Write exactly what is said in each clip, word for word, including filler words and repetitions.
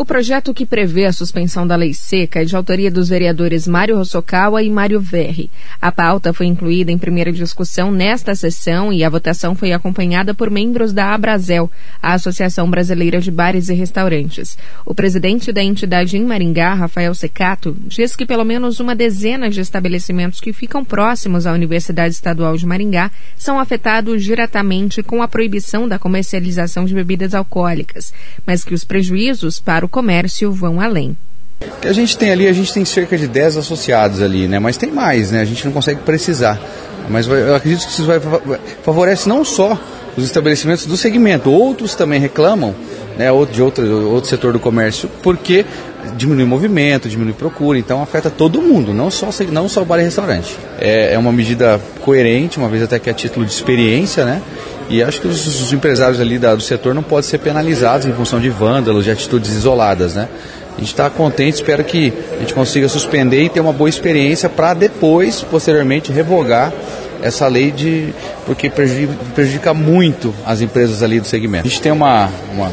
O projeto que prevê a suspensão da lei seca é de autoria dos vereadores Mário Hosokawa e Mário Verri. A pauta foi incluída em primeira discussão nesta sessão e a votação foi acompanhada por membros da Abrazel, a Associação Brasileira de Bares e Restaurantes. O presidente da entidade em Maringá, Rafael Secato, diz que pelo menos uma dezena de estabelecimentos que ficam próximos à Universidade Estadual de Maringá são afetados diretamente com a proibição da comercialização de bebidas alcoólicas, mas que os prejuízos para o comércio vão além. O que a gente tem ali, a gente tem cerca de dez associados ali, né? Mas tem mais, né? A gente não consegue precisar. Mas eu acredito que isso vai, favorece não só os estabelecimentos do segmento, outros também reclamam, né, de outro, outro setor do comércio, porque diminui o movimento, diminui a procura, então afeta todo mundo, não só, não só o bar e restaurante. É, é uma medida coerente, uma vez até que é a título de experiência, né? E acho que os, os empresários ali da, do setor não podem ser penalizados em função de vândalos, de atitudes isoladas, né? A gente está contente, espero que a gente consiga suspender e ter uma boa experiência para depois, posteriormente, revogar essa lei, de, porque prejudica, prejudica muito as empresas ali do segmento. A gente tem uma, uma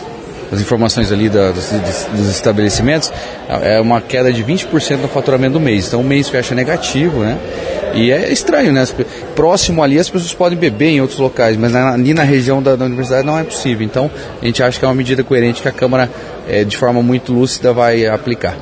as informações ali da, dos, dos estabelecimentos, é uma queda de vinte por cento no faturamento do mês, então o mês fecha negativo, né? E é estranho, né? Próximo ali as pessoas podem beber em outros locais, mas ali na região da, da universidade não é possível. Então a gente acha que é uma medida coerente que a Câmara, é, de forma muito lúcida, vai aplicar.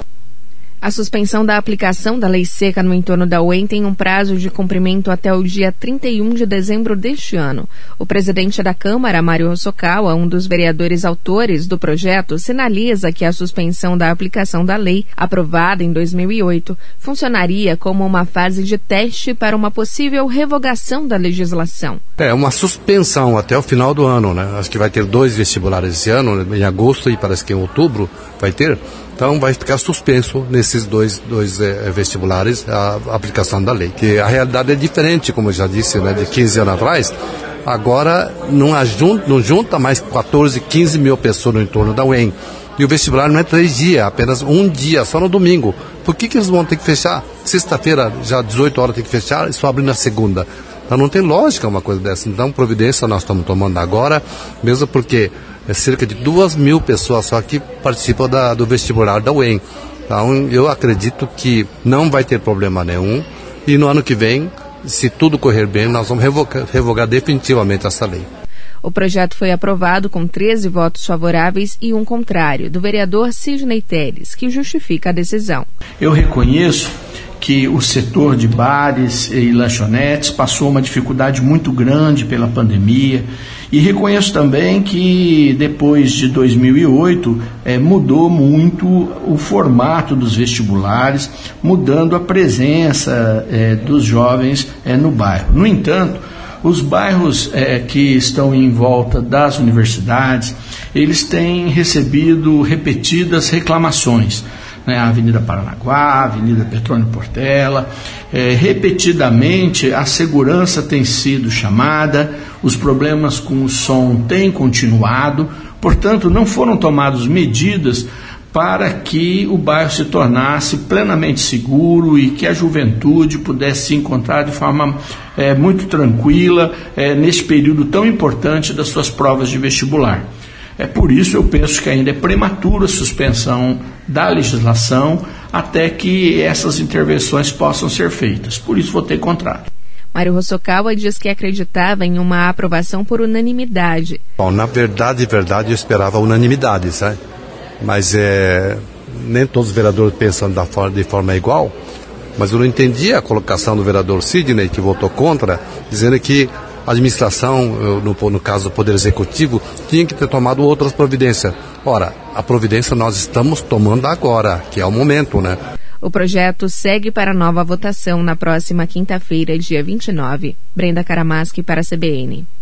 A suspensão da aplicação da lei seca no entorno da U E M tem um prazo de cumprimento até o dia trinta e um de dezembro deste ano. O presidente da Câmara, Mário Hosokawa, um dos vereadores autores do projeto, sinaliza que a suspensão da aplicação da lei, aprovada em dois mil e oito, funcionaria como uma fase de teste para uma possível revogação da legislação. É uma suspensão até o final do ano, né? Acho que vai ter dois vestibulares esse ano, em agosto e parece que em outubro vai ter. Então vai ficar suspenso nesses dois, dois é, vestibulares a, a aplicação da lei. Que a realidade é diferente, como eu já disse, né, de quinze anos atrás. Agora não, ajunta, não junta mais quatorze, quinze mil pessoas no entorno da U E M. E o vestibular não é três dias, apenas um dia, só no domingo. Por que, que eles vão ter que fechar? Sexta-feira, já dezoito horas tem que fechar e só abre na segunda. Então não tem lógica uma coisa dessa. Então providência nós estamos tomando agora, mesmo porque é cerca de duas mil pessoas só que participam da, do vestibular da U E M. Então eu acredito que não vai ter problema nenhum e no ano que vem, se tudo correr bem, nós vamos revogar, revogar definitivamente essa lei. O projeto foi aprovado com treze votos favoráveis e um contrário, do vereador Sidney Teles, que justifica a decisão. Eu reconheço que o setor de bares e lanchonetes passou uma dificuldade muito grande pela pandemia e reconheço também que depois de dois mil e oito é, mudou muito o formato dos vestibulares, mudando a presença é, dos jovens é, no bairro. No entanto, os bairros é, que estão em volta das universidades, eles têm recebido repetidas reclamações. A Avenida Paranaguá, a Avenida Petrônio Portela, é, repetidamente a segurança tem sido chamada, os problemas com o som têm continuado, portanto não foram tomadas medidas para que o bairro se tornasse plenamente seguro e que a juventude pudesse se encontrar de forma é, muito tranquila é, nesse período tão importante das suas provas de vestibular. É por isso eu penso que ainda é prematuro a suspensão da legislação até que essas intervenções possam ser feitas. Por isso votei contrário. Mário Hosokawa diz que acreditava em uma aprovação por unanimidade. Bom, na verdade, verdade, eu esperava unanimidade, sabe? Mas é, nem todos os vereadores pensam da forma, de forma igual. Mas eu não entendi a colocação do vereador Sidney, que votou contra, dizendo que a administração, no, no caso do Poder Executivo, tinha que ter tomado outras providências. Ora, a providência nós estamos tomando agora, que é o momento, né? O projeto segue para nova votação na próxima quinta-feira, dia vinte e nove. Brenda Karamaschi para a C B N.